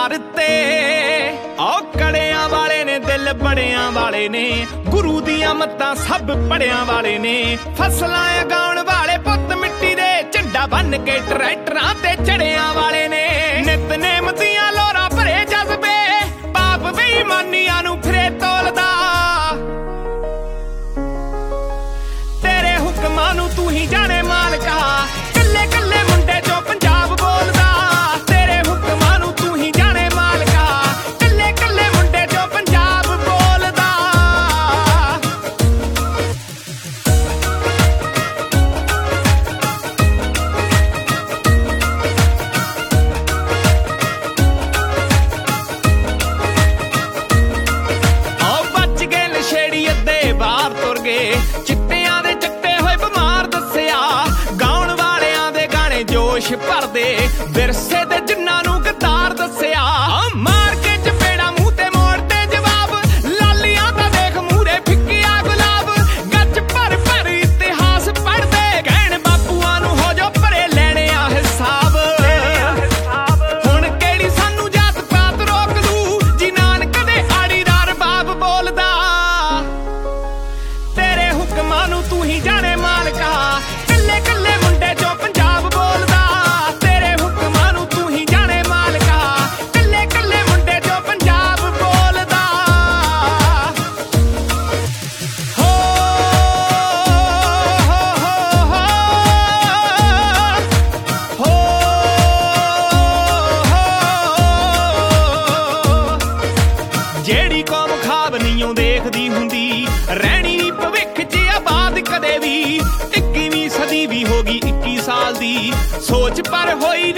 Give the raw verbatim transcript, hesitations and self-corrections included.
ते ओ कड़ियां वाले ने दिल बड़ियां वाले ने गुरु दियां मत्तां सब पढ़ियां वाले ने फसलां उगाउण वाले पुत्त मिट्टी दे झंडा बन के ट्रैक्टरां ते चढ़ियां वाले ने नितनेम दियां लोरां भरे जज्बे पाप बेईमानियां नूं फिरे तोलदा तेरे हुक्मां नूं तू ही जाने मालका कल्ले कल्ले मुंडे चों पंजाब बोलदा तेरे हुक्मां नूं तू ही जाने मालका कल्ले कल्ले मुंडे चों पंजाब बोलदा ओ बच गए नशेड़ी अद्धे बाहर तुर गए चिट्टियां दे चिट्टे होए बिमार दस्सिया गाउण वालियां दे गाने जोश भरदे विरसे दे जिन्हां नूं गद्दार दस्सिया मार के चपेड़ा मूंह ते मोड़ ते जवाब लालियां दा देख मूरे फिक्किया गुलाब गच भर भर इतिहास पढ़दे कहण बापूआं नूं हो जो भरे लेणे आ हिसाब हुण किहड़ी सानू जात पात रोक दू जी नानक दे आड़ी दा रबाब बोलदा तेरे हुक्मां नूं तू ही जाने मालका कल्ले कल्ले मुंडे चों पंजाब बोलदा तेरे हुक्मां नूं तू ही जाने मालका कल्ले कल्ले मुंडे चों पंजाब बोलदा हो हो हो हो ਜਿਹੜੀ ਕੌਮ ਖਾਬ ਨਹੀਂਓ ਦੇਖਦੀ ਹੁੰਦੀ ਰਹਿਣੀ ਨੀ ਭਵਿੱਖ 'ਚ ਆਬਾਦ ਕਦੇ ਵੀ ਇੱਕੀਵੀਂ ਸਦੀ ਵੀ ਹੋ ਗਈ ਇੱਕੀ ਸਾਲ ਦੀ ਸੋਚ ਪਰ ਹੋਈ